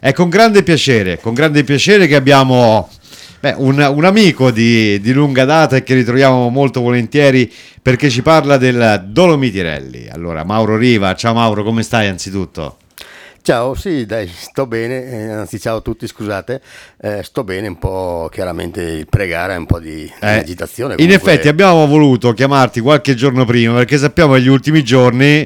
È con grande piacere che abbiamo un amico di lunga data e che ritroviamo molto volentieri perché ci parla del Dolomiti Rally. Allora, Mauro Riva, ciao Mauro, come stai anzitutto? Ciao, sì, dai, sto bene, anzi ciao a tutti, scusate, sto bene, un po' chiaramente il pre-gara, un po' di agitazione. In Comunque... effetti abbiamo voluto chiamarti qualche giorno prima perché sappiamo che negli ultimi giorni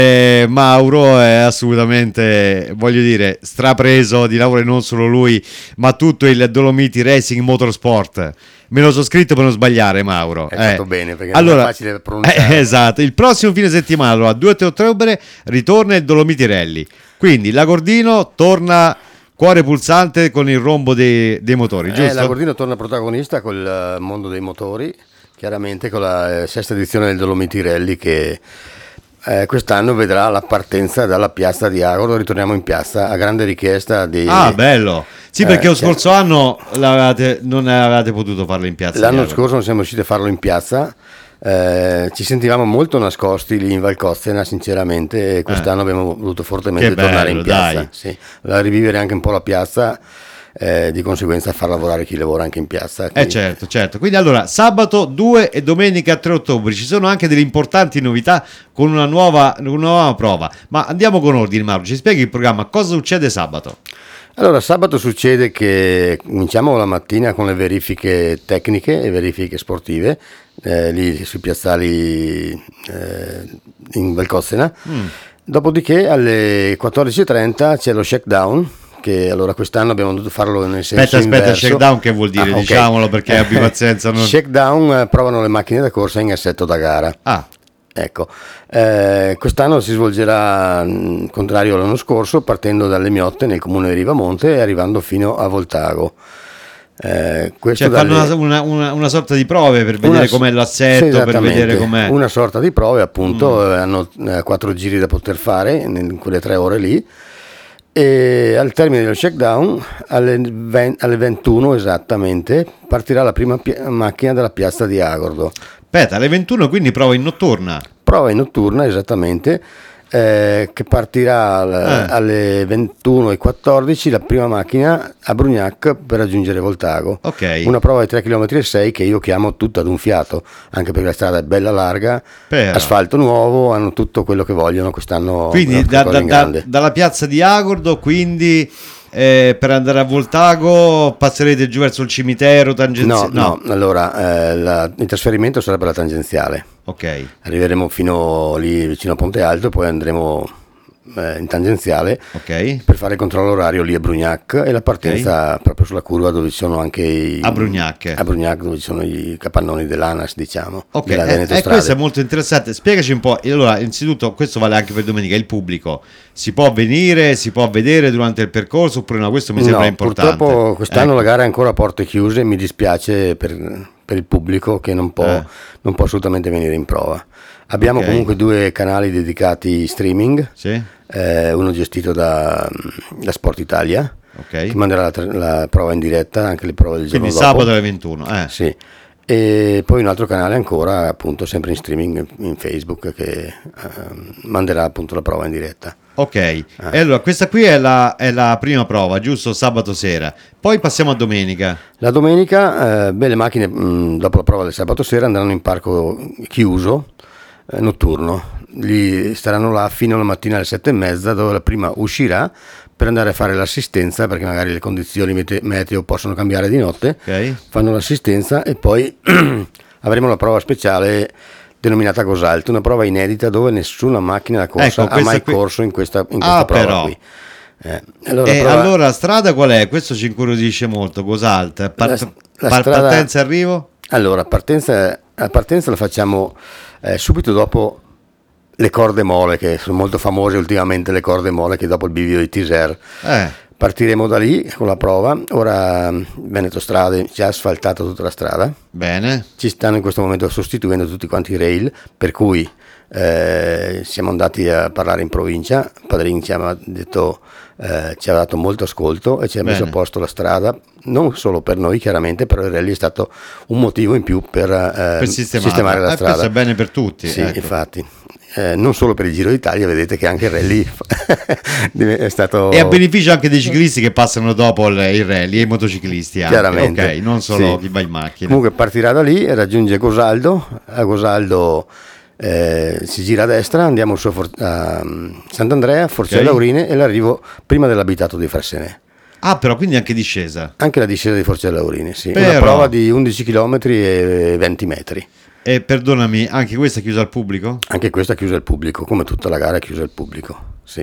Mauro è assolutamente, voglio dire, strapreso di lavoro, e non solo lui, ma tutto il Dolomiti Racing Motorsport. Me lo so scritto per non sbagliare, Mauro. È fatto bene perché allora, non è facile pronunciare. Esatto, il prossimo fine settimana, allora, 2 ottobre, ritorna il Dolomiti Rally. Quindi Lagordino torna cuore pulsante con il rombo dei motori, giusto? Lagordino torna protagonista col mondo dei motori, chiaramente con la sesta edizione del Dolomiti Rally che quest'anno vedrà la partenza dalla piazza di Agordo. Ritorniamo in piazza a grande richiesta di... Ah, bello! Sì, perché lo scorso anno non avevate potuto farlo in piazza. L'anno scorso non siamo riusciti a farlo in piazza. Ci sentivamo molto nascosti lì in Valcozzena, sinceramente, e quest'anno abbiamo voluto fortemente tornare in piazza, sì, rivivere anche un po' la piazza, di conseguenza far lavorare chi lavora anche in piazza. Certo. Quindi allora sabato 2 e domenica 3 ottobre ci sono anche delle importanti novità con una nuova prova, ma andiamo con ordine. Mauro, ci spieghi il programma, cosa succede sabato? Allora, sabato succede che cominciamo la mattina con le verifiche tecniche e verifiche sportive, lì sui piazzali in Valcozzena. Dopodiché alle 14.30 c'è lo shakedown, che allora quest'anno abbiamo dovuto farlo nel senso Aspetta, inverso. shakedown che vuol dire? Okay. Diciamolo perché abbi pazienza. Shakedown provano le macchine da corsa in assetto da gara. Ecco, quest'anno si svolgerà, contrario all'anno scorso, partendo dalle Miotte nel comune di Rivamonte e arrivando fino a Voltago. Fanno una sorta di prove per vedere com'è l'assetto, per vedere com'è. Una sorta di prove, appunto, hanno 4 giri da poter fare in quelle 3 ore lì. E al termine dello shakedown, alle 21 esattamente, partirà la prima macchina dalla piazza di Agordo. Aspetta, alle 21 quindi prova in notturna? Prova in notturna, esattamente, che partirà alle 21.14 la prima macchina a Brugnac per raggiungere Voltago. Okay. Una prova di 3,6 km che io chiamo tutta ad un fiato, anche perché la strada è bella larga, asfalto nuovo, hanno tutto quello che vogliono quest'anno. Quindi dalla piazza di Agordo, quindi... per andare a Voltago passerete giù verso il cimitero tangenziale? No, allora il trasferimento sarebbe la tangenziale. Ok. Arriveremo fino lì vicino a Ponte Alto, poi andremo in tangenziale per fare il controllo orario lì a Brugnac e la partenza proprio sulla curva dove ci sono anche a Brugnac dove ci sono i capannoni dell'ANAS, diciamo. Questo è molto interessante, spiegaci un po'. Allora, innanzitutto questo vale anche per domenica, il pubblico si può venire, si può vedere durante il percorso oppure no? Questo mi sembra importante. Purtroppo quest'anno la gara è ancora a porte chiuse, mi dispiace per il pubblico che non può assolutamente venire in prova. Abbiamo comunque 2 canali dedicati streaming, uno gestito da Sport Italia, che manderà la prova in diretta, anche le prove del giorno dopo. Quindi sabato alle 21. Sì. E poi un altro canale ancora, appunto, sempre in streaming in Facebook, che manderà appunto la prova in diretta. E allora questa qui è la prima prova, giusto? Sabato sera. Poi passiamo a domenica. La domenica, le macchine dopo la prova del sabato sera andranno in parco chiuso, notturno. Lì staranno là fino alla mattina alle 7:30, dove la prima uscirà per andare a fare l'assistenza, perché magari le condizioni meteo possono cambiare di notte. Fanno l'assistenza e poi avremo la prova speciale denominata Gosalt, una prova inedita dove nessuna macchina da corsa ha mai corso in questa prova però. qui. Allora strada qual è? Questo ci incuriosisce molto. Gosalt, partenza e arrivo? Allora, la partenza la facciamo subito dopo le corde mole, che sono molto famose ultimamente, le corde mole, che dopo il bivio di Tiser partiremo da lì con la prova. Ora Veneto Strade ci ha asfaltato tutta la strada, bene, ci stanno in questo momento sostituendo tutti quanti i rail, per cui siamo andati a parlare in provincia. Padrin ci ha detto, ci ha dato molto ascolto e ci ha messo a posto la strada, non solo per noi chiaramente, però il rally è stato un motivo in più per sistemare la strada. Questo è bene per tutti. Sì, infatti. non solo per il Giro d'Italia, vedete che anche il rally è stato... E a beneficio anche dei ciclisti che passano dopo il rally e i motociclisti anche. Chiaramente. Ok, non solo Sì. chi va in macchina. Comunque partirà da lì, raggiunge Gosaldo, a Gosaldo si gira a destra, andiamo su a Sant'Andrea, Forcella Ok. Laurine, e l'arrivo prima dell'abitato di Frassenè. Ah, però quindi anche discesa. Anche la discesa di Forcella Laurine, sì. Però- Una prova di 11 km e 20 metri. E perdonami, anche questa è chiusa al pubblico? Anche questa è chiusa al pubblico, come tutta la gara è chiusa al pubblico, sì.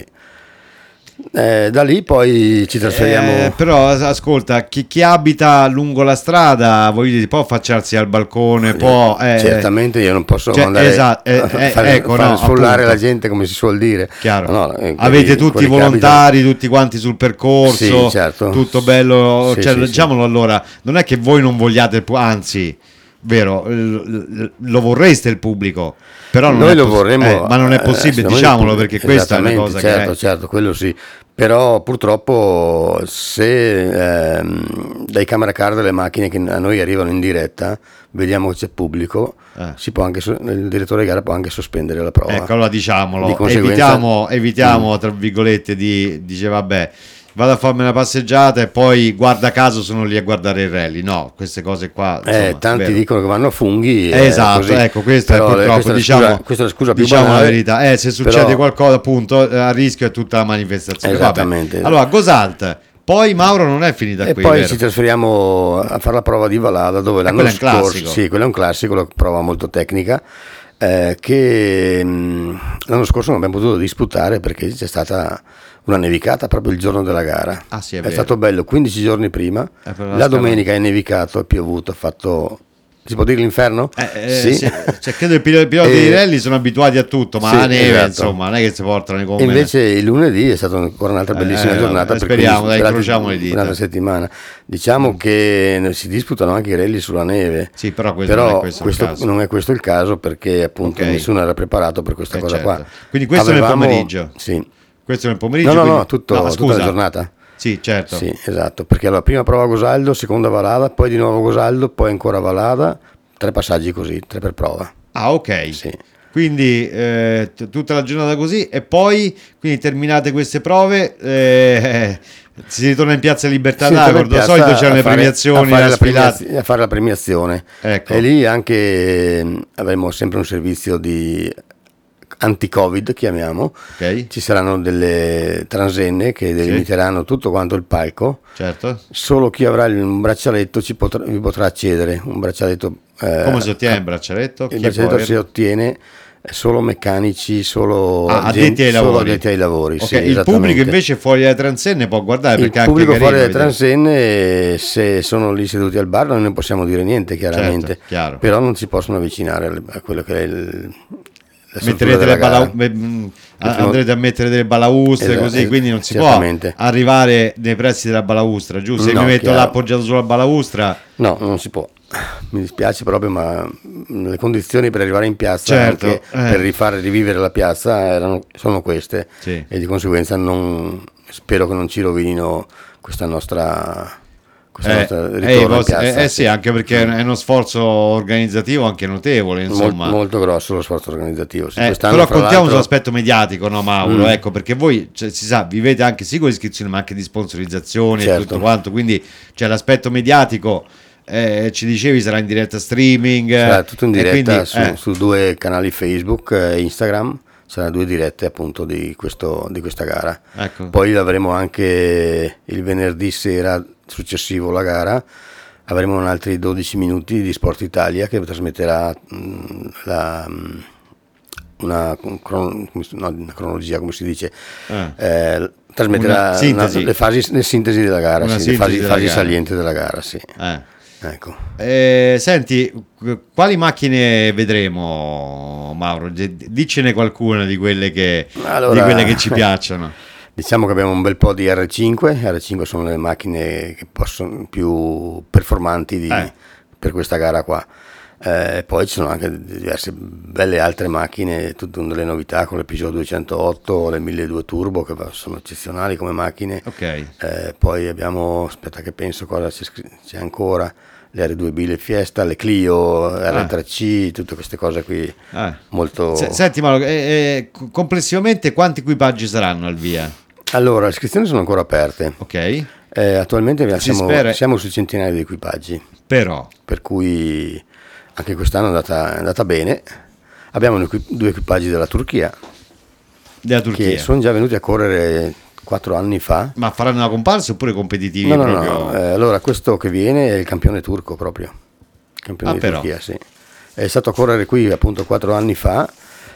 Da lì poi ci trasferiamo. Però ascolta, chi abita lungo la strada, voglio dire, può affacciarsi al balcone, può... Certamente io non posso cioè, andare esatto, a fare ecco, no, sfollare appunto. la gente, come si suol dire. Chiaro. No, Avete tutti i quelli che volontari, tutti quanti sul percorso, Sì, certo. tutto bello, Sì, cioè, sì, diciamolo allora, non è che voi non vogliate, anzi, vero, lo vorreste il pubblico, però non noi è lo vorremmo, ma non è possibile, noi- diciamolo, perché questa è una cosa certo, che è... certo, quello sì. Però purtroppo se dai camera car delle macchine che a noi arrivano in diretta vediamo che c'è pubblico, si può anche il direttore di gara può anche sospendere la prova. Ecco, allora diciamolo, Di conseguenza- evitiamo tra virgolette dice vabbè, vado a farmi una passeggiata e poi guarda caso sono lì a guardare il rally. No, queste cose qua insomma, Tanti vero. dicono che vanno a funghi. Esatto, così. ecco, questa è Però purtroppo questa è la diciamo, scusa, questa è la scusa più diciamo la banale. verità. Se succede Però- qualcosa, appunto, a rischio è tutta la manifestazione. Vabbè. Esattamente. Allora, Gosalt, poi Mauro non è finita E qui, poi vero? ci trasferiamo a fare la prova di Valada, dove l'anno quello è un scorso, classico. sì, quello è un classico, una prova molto tecnica, che l'anno scorso non abbiamo potuto disputare perché c'è stata una nevicata proprio il giorno della gara. Ah, sì, è è vero. stato bello, 15 giorni prima, per la la scala. domenica è nevicato, è piovuto, ha fatto... Si può dire l'inferno? Sì. Cioè, credo che i piloti di rally sono abituati a tutto, ma sì, la neve, esatto. insomma, non è che si portano i E gomme. invece il lunedì è stata ancora un'altra bellissima giornata. speriamo, per dai, per incrociamo le dita. un'altra settimana. Diciamo che si disputano anche i rally sulla neve. Sì, però questo non è questo il caso. non è questo il caso perché appunto Ok. nessuno era preparato per questa cosa certo. qua. Quindi questo nel pomeriggio? Sì. Questo nel pomeriggio? No, quindi... tutta scusa. la giornata. Sì, certo. Sì, esatto, perché allora prima prova Gosaldo, seconda Valada, poi di nuovo Gosaldo, poi ancora Valada, 3 passaggi così, 3 per prova. Ah, ok. Sì. Quindi tutta la giornata così e poi quindi terminate queste prove si ritorna in Piazza Libertà Sì, d'Agor. Di solito c'erano le premiazioni, a fare, le sfilate. a fare la premiazione. Ecco. E lì anche avremo sempre un servizio di anti-Covid, chiamiamo. Ok, Ci saranno delle transenne che delimiteranno tutto quanto il palco. certo. Solo chi avrà un braccialetto vi potrà accedere. Un braccialetto. Come si ottiene il braccialetto? Il Chi braccialetto può si ottiene solo meccanici, solo addetti ai solo lavori. addetti ai lavori. Ok, Sì, il pubblico esattamente. invece fuori dalle transenne può guardare Il perché è pubblico anche fuori carino dalle vedere. transenne, se sono lì seduti al bar, non ne possiamo dire niente, chiaramente. Certo, chiaro. Però non si possono avvicinare a quello che è la struttura Metterete della le gara. andrete a mettere delle balaustre Esatto, così, quindi non si certamente. può arrivare nei pressi della balaustra, giusto? Se No, mi metto chiaro. là appoggiato sulla balaustra, No, non si può. Mi dispiace proprio, ma le condizioni per arrivare in piazza, Certo, anche per rifare rivivere la piazza, sono queste. Sì. E di conseguenza spero che non ci rovinino questa nostra ritorno in piazza. sì, anche perché è uno sforzo organizzativo anche notevole, insomma. Molto grosso lo sforzo organizzativo. Sì, quest'anno, Però fra contiamo l'altro- sull'aspetto mediatico, no Mauro? Ecco, perché voi, cioè, si sa, vivete anche sì con le iscrizioni, ma anche di sponsorizzazioni e Certo. tutto quanto, quindi c'è l'aspetto mediatico, ci dicevi sarà in diretta streaming. Sarà tutto in e diretta quindi, su 2 canali Facebook e Instagram. Saranno 2 dirette appunto di questa gara. ecco. Poi avremo anche il venerdì sera successivo la gara, avremo altri 12 minuti di Sport Italia che trasmetterà una cronologia, come si dice, trasmetterà Una sintesi. le sintesi della gara, Una sì, le sintesi della fasi gara. salienti della gara, sì. Ecco. Senti, quali macchine vedremo, Mauro? Dicene qualcuna di quelle che ci piacciono. Diciamo che abbiamo un bel po' di R5 sono le macchine che possono più performanti per questa gara qua. Poi ci sono anche diverse belle altre macchine, tutte delle novità con le Peugeot 208, le 1200 Turbo che sono eccezionali come macchine. Ok. Poi abbiamo, aspetta che penso cosa c'è ancora, le R2B, le Fiesta, le Clio, R3C, tutte queste cose qui molto... Senti Mauro, complessivamente quanti equipaggi saranno al via? Allora, le iscrizioni sono ancora aperte. Ok. Attualmente siamo su centinaia di equipaggi. Però. Per cui anche quest'anno è andata bene. Abbiamo due equipaggi della Turchia. Che sono già venuti a correre 4 anni fa. Ma faranno una comparsa oppure competitivi? No. Allora, questo che viene è il campione turco proprio. Campione di Turchia, sì. È stato a correre qui appunto 4 anni fa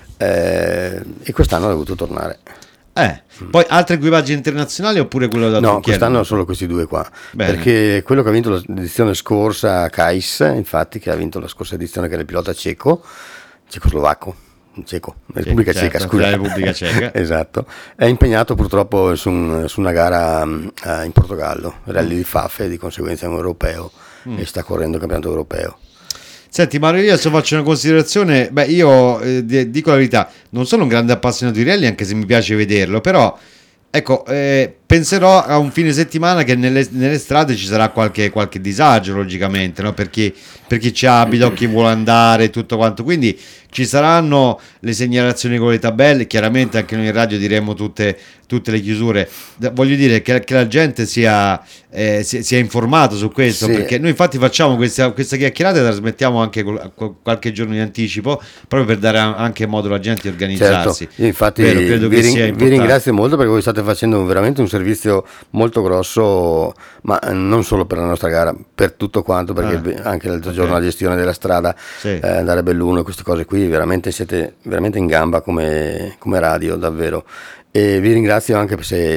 e quest'anno ha dovuto tornare. Poi altri equipaggi internazionali oppure quello da Turchia? No, quest'anno solo questi due qua. Bene. Perché quello che ha vinto l'edizione scorsa, Kais, infatti, che ha vinto la scorsa edizione, che è il pilota cecoslovacco. Repubblica Ceca, scusa. La Repubblica Ceca. Esatto, è impegnato purtroppo su una gara in Portogallo, rally di Fafe, di conseguenza è un europeo e sta correndo il campionato europeo. Senti Mario, io adesso faccio una considerazione. Io dico la verità, non sono un grande appassionato di rally, anche se mi piace vederlo, però ecco, penserò a un fine settimana che nelle strade ci sarà qualche disagio, logicamente, no? Per chi ci abita o chi vuole andare e tutto quanto, quindi ci saranno le segnalazioni con le tabelle, chiaramente anche noi in radio diremo tutte le chiusure. Voglio dire che la gente sia informato su questo, sì. Perché noi infatti facciamo questa chiacchierata e trasmettiamo anche qualche giorno di anticipo, proprio per dare anche modo alla gente di organizzarsi. Certo. Infatti credo che sia importante. Vi ringrazio molto perché voi state facendo veramente un servizio molto grosso, ma non solo per la nostra gara, per tutto quanto, perché anche l'altro giorno la gestione della strada, andare a Belluno, queste cose qui, veramente siete veramente in gamba come radio, davvero. E vi ringrazio anche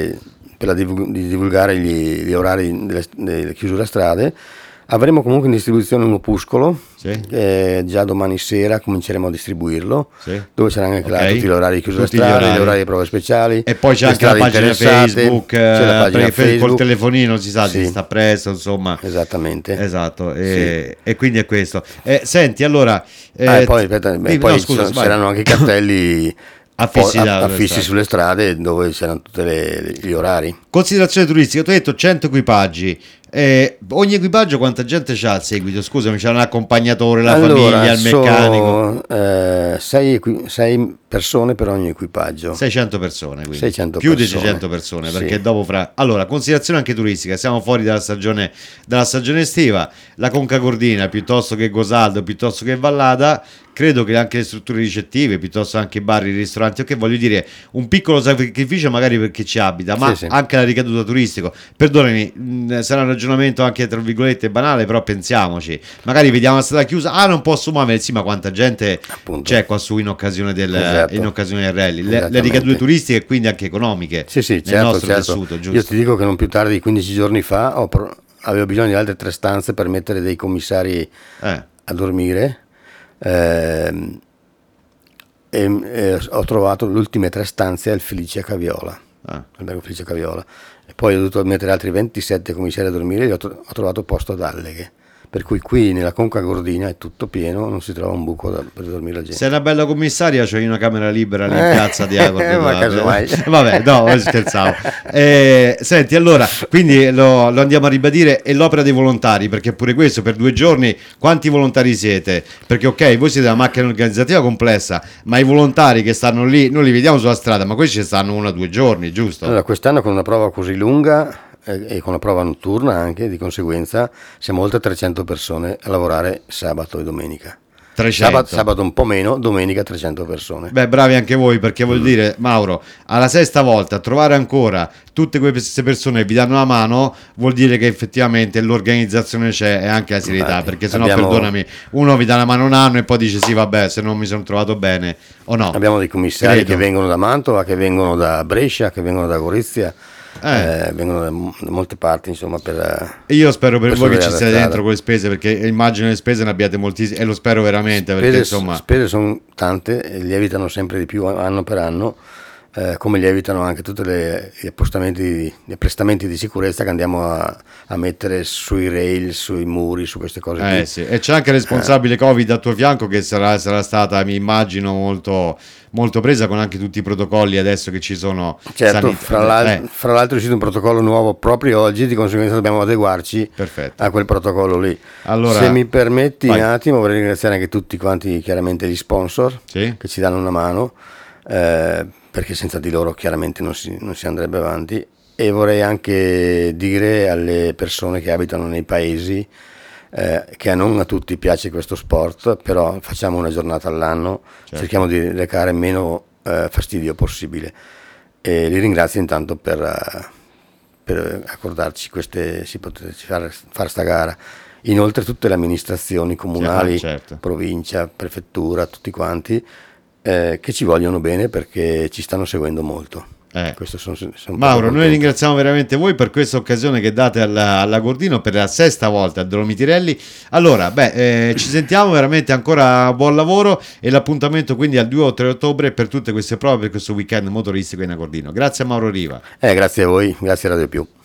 di divulgare gli orari delle chiusure a strade. Avremo comunque in distribuzione un opuscolo, già domani sera cominceremo a distribuirlo, dove saranno anche tutti gli orari di chiusura strada, gli orari di prove speciali. E poi c'è anche la pagina Facebook, col telefonino si sta presto, insomma. Esattamente. Esatto, e quindi è questo. Senti, allora... poi saranno anche i cartelli... affissi sulle strade dove c'erano tutti gli orari. Considerazione turistica, tu hai detto 100 equipaggi. Ogni equipaggio quanta gente c'ha al seguito? Scusami, c'è un accompagnatore, la famiglia, il meccanico. 6 persone per ogni equipaggio. 600 persone, quindi 600 più persone. di 600 persone, perché dopo allora, considerazione anche turistica, siamo fuori dalla stagione estiva, la Conca Gordina piuttosto che Gosaldo, piuttosto che Vallada, credo che anche le strutture ricettive, piuttosto anche i bar, i ristoranti, ok, voglio dire, un piccolo sacrificio magari per chi ci abita, ma anche la ricaduta turistica. Perdonami, sarà un ragionamento anche tra virgolette banale, però pensiamoci, magari vediamo la strada chiusa, non posso muovere, sì, ma quanta gente c'è qua su in occasione del rally, le ricadute turistiche e quindi anche economiche nel nostro tessuto, giusto? Io ti dico che non più tardi di 15 giorni fa avevo bisogno di altre 3 stanze per mettere dei commissari a dormire. Ho trovato le ultime 3 stanze al Felice Caviola, albergo Felice Caviola, e poi ho dovuto mettere altri 27 commissari a dormire e ho trovato posto ad Alleghe, per cui qui nella Conca Gordina è tutto pieno, non si trova un buco per dormire la gente. Se è una bella commissaria, c'ho una camera libera lì in piazza di ma casomai. Vabbè, no, scherzavo. Senti, allora, quindi lo andiamo a ribadire, è l'opera dei volontari, perché pure questo, per 2 giorni, quanti volontari siete? Perché ok, voi siete una macchina organizzativa complessa, ma i volontari che stanno lì, noi li vediamo sulla strada, ma questi ci stanno 1 o 2 giorni, giusto? Allora, quest'anno con una prova così lunga e con la prova notturna anche, di conseguenza siamo oltre 300 persone a lavorare sabato e domenica. 300. Sabato un po' meno, domenica 300 persone. Beh, bravi anche voi, perché vuol dire, Mauro, alla 6ª volta trovare ancora tutte queste persone che vi danno la mano, vuol dire che effettivamente l'organizzazione c'è e anche la serietà, perché sennò, perdonami, uno vi dà la mano un anno e poi dice sì, vabbè, se non mi sono trovato bene o no. Abbiamo dei commissari che vengono da Mantova, che vengono da Brescia, che vengono da Gorizia. Vengono da molte parti, insomma, io spero per voi che ci siate dentro con le spese, perché immagino le spese ne abbiate moltissime e lo spero veramente, perché insomma spese sono tante, lievitano sempre di più anno per anno, come lievitano anche tutti gli apprestamenti di sicurezza che andiamo a mettere sui rail, sui muri, su queste cose qui. Sì. E c'è anche il responsabile Covid al tuo fianco che sarà stata, mi immagino, molto, molto presa con anche tutti i protocolli adesso che ci sono. Certo, fra l'altro è uscito un protocollo nuovo proprio oggi, di conseguenza dobbiamo adeguarci a quel protocollo lì. Allora, se mi permetti un attimo, vorrei ringraziare anche tutti quanti, chiaramente gli sponsor che ci danno una mano, perché senza di loro chiaramente non si andrebbe avanti, e vorrei anche dire alle persone che abitano nei paesi che non a tutti piace questo sport, però facciamo una giornata all'anno, cerchiamo di recare meno fastidio possibile, e li ringrazio intanto per accordarci fare sta gara. Inoltre tutte le amministrazioni comunali, provincia, prefettura, tutti quanti che ci vogliono bene, perché ci stanno seguendo molto. Sono Mauro, noi ringraziamo veramente voi per questa occasione che date alla Gordino per la 6ª volta a Dolomitirelli. Allora, ci sentiamo, veramente ancora buon lavoro, e l'appuntamento quindi al 2 o 3 ottobre per tutte queste prove, per questo weekend motoristico in Agordino. Grazie a Mauro Riva. Grazie a voi, grazie a Radio Più.